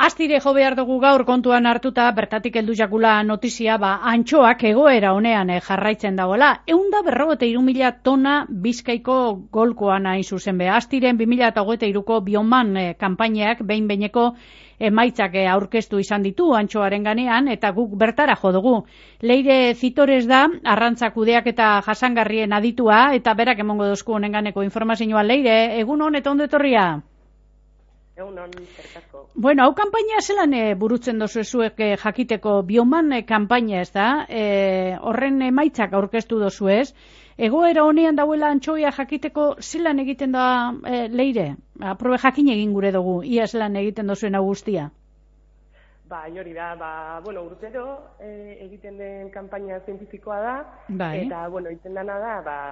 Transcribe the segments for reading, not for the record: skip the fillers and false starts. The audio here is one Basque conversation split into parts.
Astire jo behar dugu gaur kontuan hartuta, bertatik heldu jakula notizia, antxoak egoera honean jarraitzen dagoela. 153.000 tona Bizkaiko golkoan hain zuzen be. Astiren 2023ko bioman kanpainak behin-behineko emaitzak aurkeztu izan ditu antxoaren ganean, eta guk bertara jo dugu. Leire Zitores da, arrantza kudeaketa jasangarrien aditua, eta berak emongo dozku honenganeko informazioa. Leire, egun hon eta ondo etorria? Egunon, zertako. Bueno, hau kanpaina zelan burutzen dozu zuek jakiteko bioman kanpaina, ez da? Horren emaitzak aurkeztu dozu ez? Egoera honean dauela antxoia jakiteko zelan egiten da Leire? Aprobe jakin egin gure dugu, ia zelan egiten dozuen hau guztia? Hori da, urtero egiten den kanpaina zientifikoa da, bai. Eta, egiten dana da,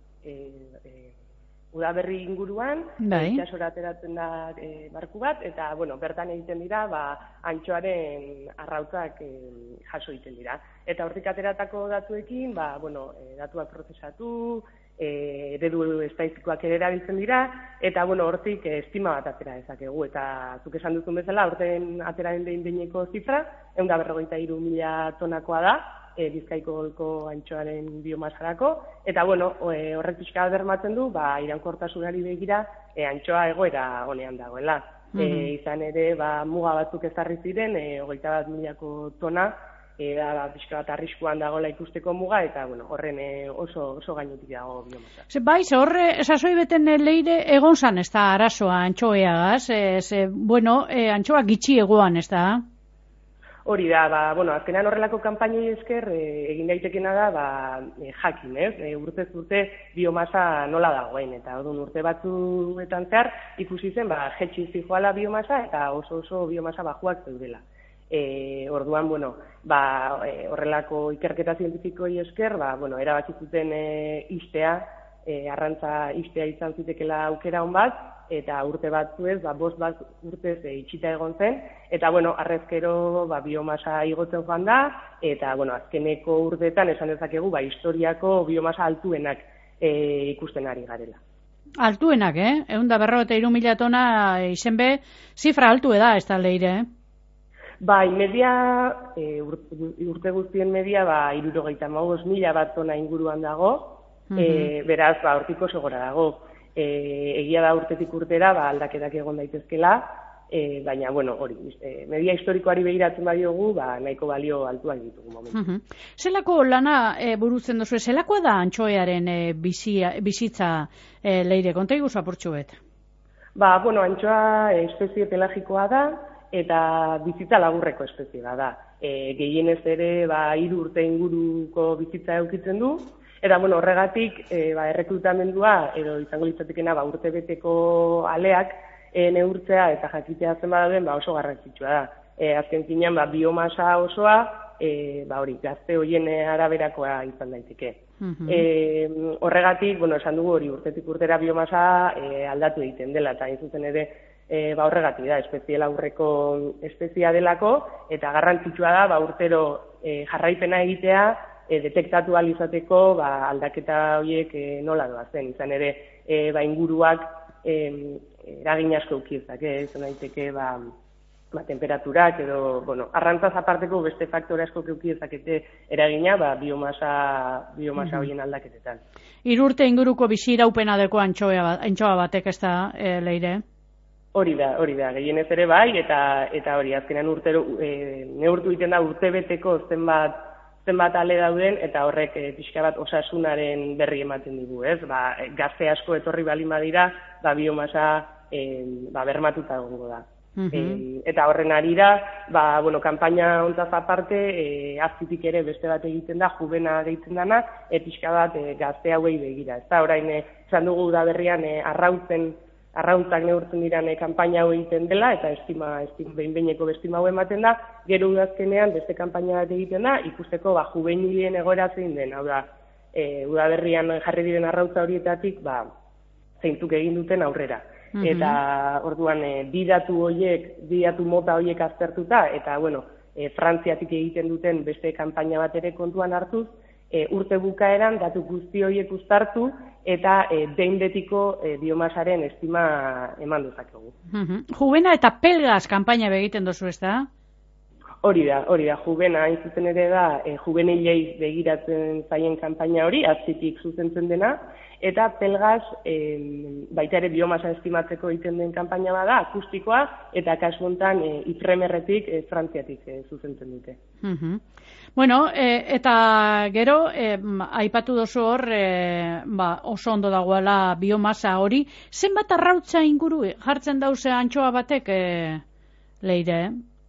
udaberri inguruan, bai. Itsasora ateratzen da barku bat, eta, bertan egiten dira, antxoaren arrautzak jaso egiten dira. Eta hortik ateratako datuekin, datuak prozesatu, eredu estatistikoak ere erabiltzen dira, eta, hortik estima bat atera dezakegu. Eta, zuk esan duzun bezala, horten ateraren behin-behineko zifra, 153.000 tonakoa da, Bizkaiko golko antxoaren biomasarako, eta horrek pixka bermatzen du, iraunkortasunari begira antxoa egoera honean dagoela. Izan ere, muga batzuk ezarri ziren, 21.000 tona, pixka bat arriskuan dagoela ikusteko muga, eta horren oso gainetik dago biomasa. Horre, sasoi beten Leire egon zan ez da arazoa antxoeagaz, antxoa gitxi egoan ez da? Hori da, azkenean horrelako kanpainei esker egin daitekena da, jakin, ez? Urtez urte biomasa nola dagoen, eta urte batzuetan zehar ikusi zen, jetxi zijoala biomasa eta oso biomasa bajuak zeudela. Orduan, horrelako ikerketa zientifikoi esker, erabaki zuten istea, arrantza istea izan zitekela aukera hon bat, eta urte batzuez, 5 urtez itxita egon zen, eta arrezkero biomasa igotzen joan da, eta azkeneko urteetan esan dezakegu historiako biomasa altuenak ikusten ari garela. Altuenak, 153.000 tona izen be, zifra altu da, ez da Leire, media, urte guztien media, 75.000 bat tona inguruan dago, beraz, hortik oso gora dago. Egia da urtetik urtera, aldaketak egon daitezkela, baina, hori, media historikoari begiratzen badiogu, nahiko balio altuak ditugu momentu. Zelako lana burutzen duzu, zelakoa da antxoearen bizitza, Leire, konta iguzu apurtxu bet? Antxoa espezie pelagikoa da, eta bizitza laburreko espezie da. Gehienez ere, 3 urte inguruko bizitza eukitzen du, eta, horregatik, errekrutamendua, edo izango litzatekena, urtebeteko aleak neurtzea eta jakitea zen badauden, oso garrantzitsua da. Azken zinean, biomasa osoa, gazte hoien araberakoa izan daiteke. Horregatik, esan dugu hori, urtetik urtera biomasa aldatu egiten dela, eta zuzen ere, horregatik da, espezie laburreko espezia delako, eta garrantzitsua da, urtero jarraipena egitea, detektatu ahal izateko aldaketa horiek nola doazen. Izan ere, inguruak eragin asko ukiezak, izan daiteke temperaturak edo, arrantzaz aparteko beste faktore asko ukiezakete eragina biomasa horien aldaketetan. 3 urte inguruko bizi iraupena deko antxoa batek ez da, Leire? Hori da, gehienez ere eta hori, azkenan urtero neurtu egiten da urtebeteko zenbat ale dauden, eta horrek pixka bat osasunaren berri ematen digu, ez? Gazte asko etorri balin badira, biomasa bermatuta egongo da. Eta horren arira, kanpaina hontaz aparte, azpitik ere beste bat egiten da, jubena deitzen dana, pixka bat gazte hauei begira. Ez da, orain, esan dugu da berrian, arrauntzak neurtzen diran kanpaina hau egiten dela, eta behin-behineko estima hau ematen da, gero udazkenean beste kanpaina bat egiten da, ikusteko juvenilien egoera zein den, hau da, udaberrian jarri diren arrautza horietatik, zeintzuk egin duten aurrera. Eta, orduan, bi datu mota horiek aztertuta, eta, Frantziatik egiten duten beste kanpaina bat ere kontuan hartuz, urte bukaeran datu guzti horiek uztartu, eta behin betiko biomasaren estima eman dezakegu. Jubena eta Pelgas kanpaina egiten dozu, ez da? Hori da, Jubena hain zuzen ere da, jubenilei begiratzen zaien kanpaina hori, azpitik zuzentzen dena, eta Pelgas baita ere biomasa estimatzeko egiten den kanpaina bada, akustikoa, eta kasu honetan Ifremerretik, Frantziatik zuzentzen dute. Bueno, eta gero, aipatu dozu hor, oso ondo dagoela biomasa hori, zenbat arrautza inguru jartzen dauze antxoa batek, Leire?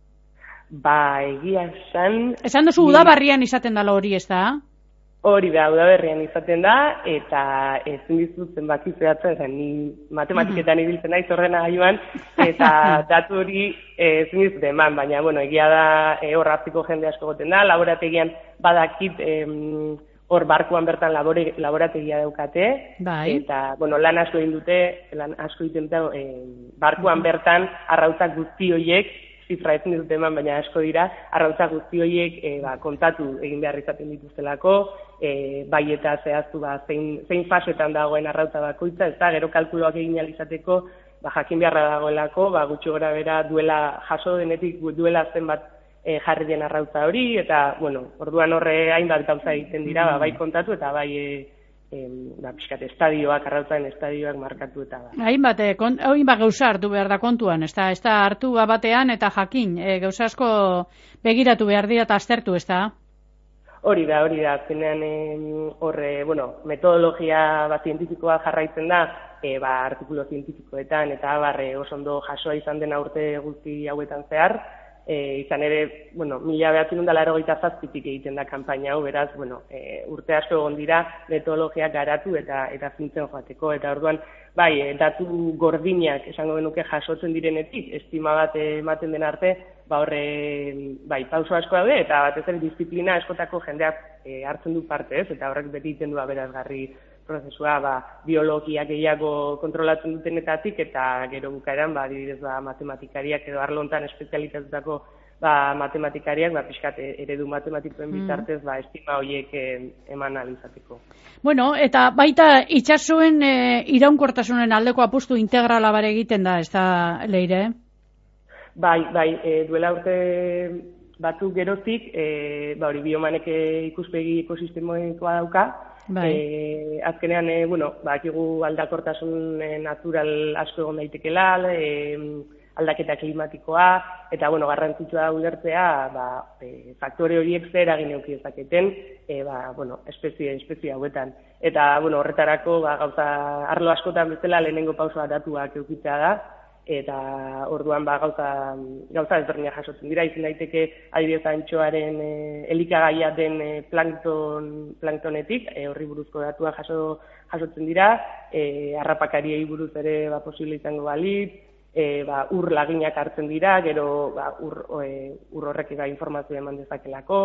Egia esan... Esan duzu udabarrian izaten dela hori, ez da? Hori da, udaberrian izaten da, eta ezin dizut zenbaki zehatzen, ni matematiketan ibiltzen naiz horrena gaiuan, eta datu hori ezin dizut eman, baina, egia da hor hartziko jende asko goten da, laborategian badakit hor barkuan bertan laborategia daukate, eta, lan asko egin dute, barkuan bertan arrautzak guzti horiek, zifra ezin dut eman, baina asko dira, arrautza guzti horiek kontatu egin behar izaten dituztelako, bai eta zehaztu zein fasetan dagoen arrautza bakoitza, ez da, gero kalkuloak egin izateko, jakin beharra dagoelako, gutxi gora bera duela jaso denetik duela zenbat jarri den arrautza hori, eta, orduan horre hainbat gauza egiten dira, bai kontatu eta bai pixkat estadioak, arrautzaren estadioak markatu eta hainbat gauza hartu behar da kontuan, ez da hartu batean eta jakin, gauza asko begiratu behar dira eta aztertu, ez da? Hori da, zenean horre, metodologia zientifikoa jarraitzen da, artikulo zientifikoetan eta oso ondo jasoa izan dena urte guzti hauetan zehar, izan ere, 1987tik egiten da kanpaina hau, beraz, urte asko egon dira metodologiak garatu eta zintzen joateko, eta orduan, datu gordinak esango genuke jasotzen direnetik, estima bat ematen den arte, horre, pauso asko daude, eta batez ere disiplina askotako jendeak hartzen du parte, ez, eta horrek beti egiten du aberazgarri prozesua, biologia gehiago kontrolatzen dutenetatik, eta gero bukaeran, adibidez, matematikariak edo arlo hontan espezializatutako matematikariak, pixkat eredu matematikoen bitartez, estima horiek eman alizateko. Bueno, eta baita itsasoen iraunkortasunen aldeko apustu integrala bare egiten da, ez da, Leire? Duela urte batzuk geroztik, hori biomanek ikuspegi ekosistemoikoa dauka, azkenean, bakigu aldakortasun natural asko egon daitekela, aldaketa klimatikoa, eta, garrantzitsua ulertzea, faktore horiek zer eragin eduki dezaketen, espezie hauetan. Eta, horretarako, arlo askotan bezala lehenengo pausoa datuak edukitzea da, eta orduan gauza ezberdinak jasotzen dira, izan daiteke adibidez antxoaren elikagaia den planktonetik, horri buruzko datuak jasotzen dira, harrapakariei buruz ere posible izango balitz, ur laginak hartzen dira, gero ur horrek informazioa eman dezakelako,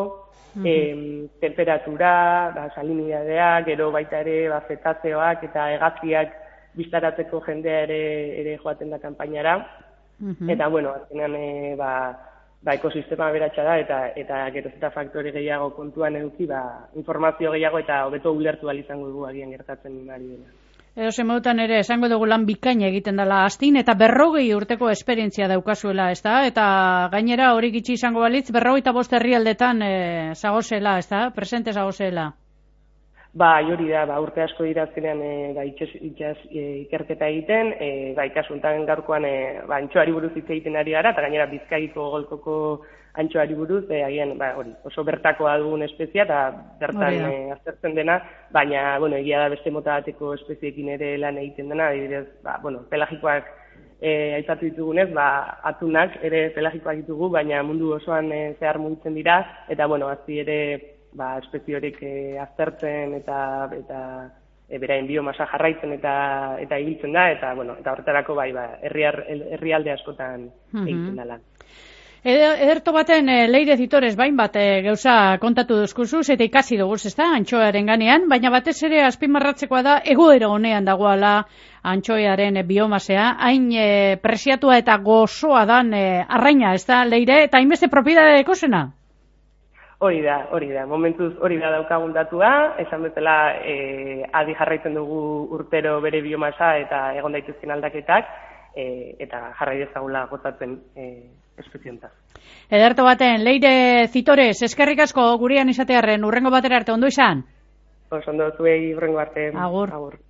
temperatura, salinidadea, gero baita ere zetazeoak eta hegaztiak biztaratzeko jendea ere joaten da kanpainara, eta, azkenean, ekosistema aberatsa da, eta geroz eta faktore gehiago kontuan eduki, informazio gehiago eta hobeto ulertu ahal izango dugu agian gertatzen ari dena. Edo zemodutan ere, esango dugu lan bikaina egiten dela astin, eta 40 urteko esperientzia daukazuela, ez da? Eta gainera hori gitxi izango balitz, 45 herrialdetan zagozela, ez da? Presente zagozela. Hori da, urte asko dira azkenean itxas ikerketa egiten, kasuntan gaurkoan antxoari buruz hitz egiten ari gara, eta gainera Bizkaiko golkoko antxoari buruz, agian oso bertakoa dugun espezia, eta bertan aztertzen dena, baina egia da beste mota bateko espeziekin ere lan egiten dena, adibidez, pelagikoak aipatu ditugunez, atunak ere pelagikoak ditugu, baina mundu osoan zehar mugitzen dira, eta azti ere espezie horiek aztertzen eta beraien biomasa jarraitzen eta ibiltzen da, eta horretarako herrialde askotan egiten dela. Ederto baten Leire Zitores bat gauza kontatu duzkuzuz eta ikasi duguz, ez da, antxoaren ganean, baina batez ere azpimarratzekoa da egoera honean dagoela antxoaren biomasea, hain presiatua eta gozoa dan arraina, ez da, Leire, eta hainbeste propiedade dekosena? Hori da. Momentuz hori da daukagun datua, esan bezala adi jarraitzen dugu urtero bere biomasa eta egon daitezken aldaketak, eta jarrai dezagula gozatzen espeziontaz. Ederto baten, Leire Zitores, eskerrik asko gurean izatearren, urrengo batera arte ondo izan? Ondo zuei urrengo arte. Agur. Agur.